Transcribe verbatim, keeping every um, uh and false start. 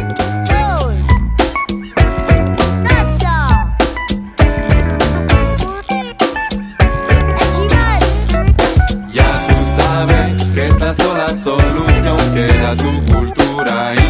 Soul, salsa, Echival. Ya tú sabes que esta es la solución, que da tu cultura y